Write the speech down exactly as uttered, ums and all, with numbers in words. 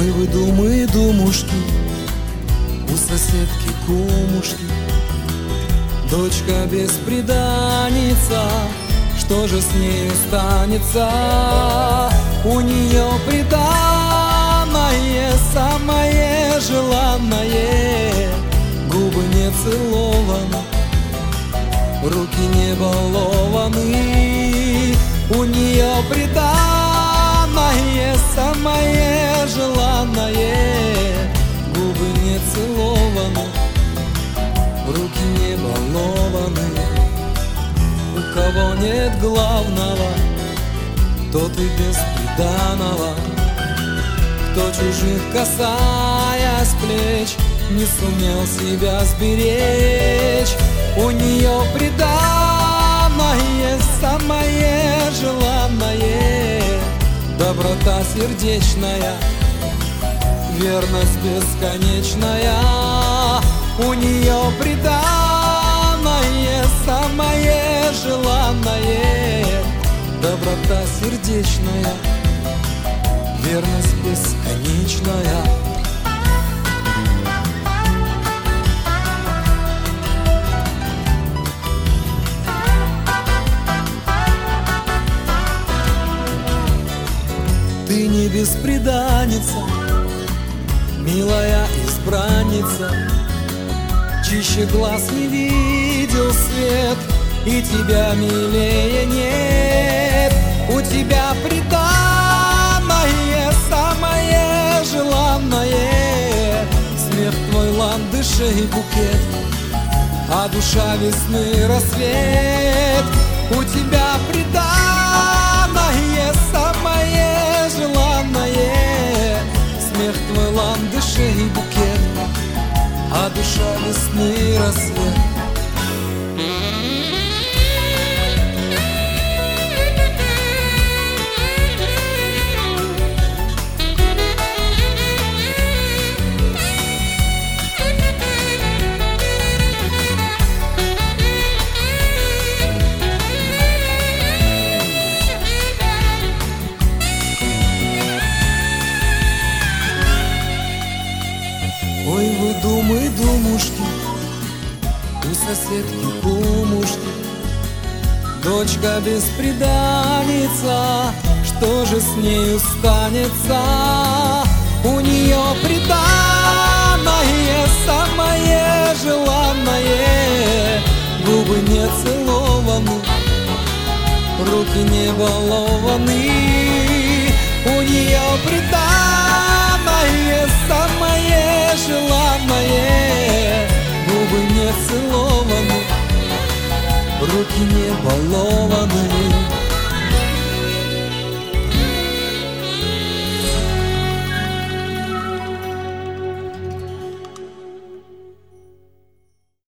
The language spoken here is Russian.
Ой, вы думы, думушки, у соседки кумушки, дочка бесприданница, что же с нею станется? У нее приданное, самое желанное, губы не целованы, руки не балованы. У нее приданное, самое желанное, губы не целованы, руки не балованы. У кого нет главного, тот и без приданого. Кто чужих, касаясь плеч, не сумел себя сберечь. У нее приданное, самое желанное, доброта сердечная, верность бесконечная. У нее приданное, самое желанное, доброта сердечная, верность бесконечная. Ты не бесприданница, милая избранница, чище глаз не видел свет, и тебя милее нет. У тебя приданное, самое желанное, смех твой ландышей букет, а душа весны рассвет. У тебя приданное, самое желанное, смех твой ландышей букет, а душа весны рассвет. Ой, вы думы, думушки, у соседки кумушки, дочка бесприданница, что же с нею станется? У нее приданное, самое желанное, губы не целованы, руки не балованы. У нее приданное, самое желанное, губы не целованы, руки не балованы.